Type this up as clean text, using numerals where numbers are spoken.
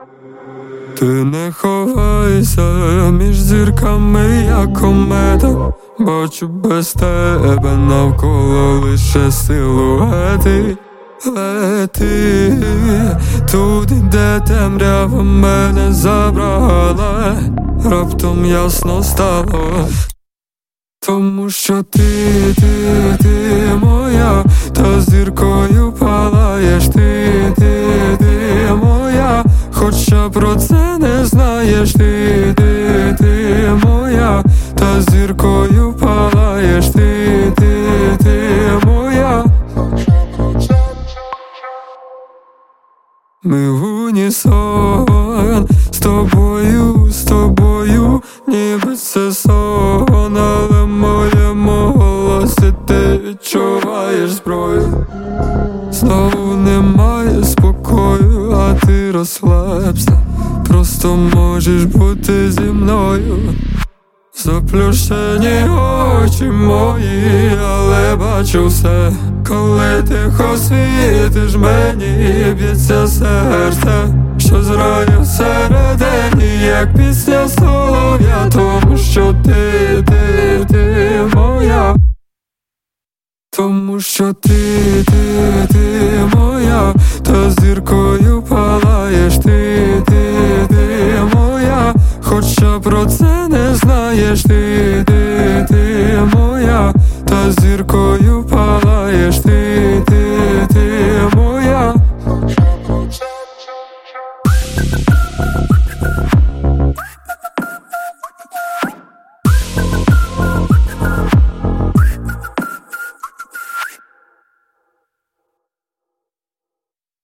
Ти не ховайся між зірками, як комета. Бачу без тебе навколо лише силуети. Лети туди, де темрява мене забрала. Раптом ясно стало, тому що ти моя, та зіркою палаєш. Ти моя, хоча про це не знаєш. Ти моя, та зіркою палаєш. Ти моя. Ми в унісон з тобою, ніби це сон, але в моєму голосі ти відчуваєш зброю. Знову немає спокою, а ти розслабся, просто можеш бути зі мною. Заплющені очі мої, але бачу все. Коли тихо світиш мені, б'ється серце, що зрає всередині, як пісня солов'я. Тому що ти моя, тому що ти моя, та зіркою палаєш. Ти моя, хоча про це не знаєш. Ти